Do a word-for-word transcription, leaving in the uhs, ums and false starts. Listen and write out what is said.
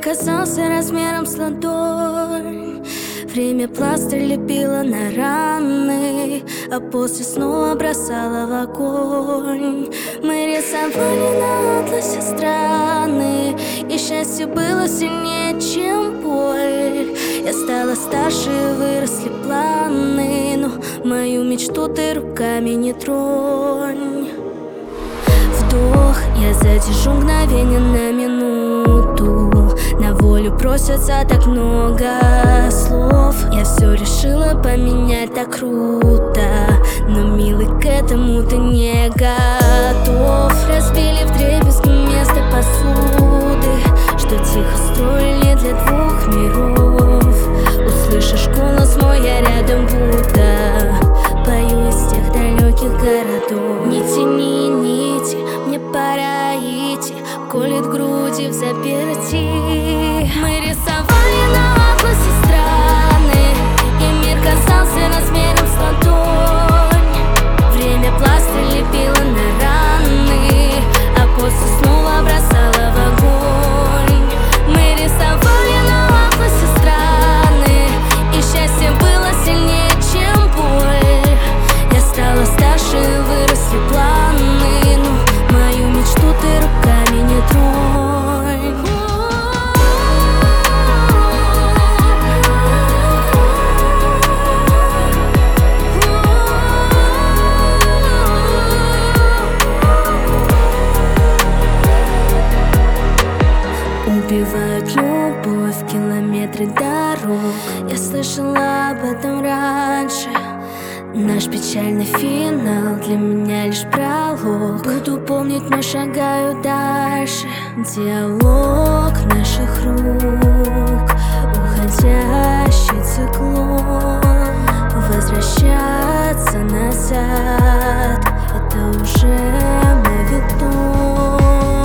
казался размером с ладонь. Время пластырь лепило на раны, а после снова бросало в огонь. Мы рисовали на атласе страны, и счастье было сильнее, чем боль. Я стала старше, выросли планы, но мою мечту ты руками не тронь. Вдох, я задержу мгновение на минуту. На волю просится так много слов. Я все решила поменять, так круто, но, милый, к этому ты не готов. Разбили вдребезги вместо посуды, что тихо строили для двух миров. Услышишь голос мой, я рядом будто пою из тех далеких городов. Не тяни нити, мне пора идти, колет груди в заперти. Мы рисовали на атласе страны, и мир казался размером с ладонь. Время пластырь лепило на раны, а после снова бросало в огонь. Мы рисовали на атласе страны, и счастье было сильнее, чем боль. Я стала старше, выросли планы, но мою мечту ты руками не тронь. Убивают любовь километры дорог. Я слышала об этом раньше. Наш печальный финал для меня лишь пролог. Буду помнить, но шагаю дальше. Диалог наших рук, уходящий циклон. Возвращаться назад — это уже на виду.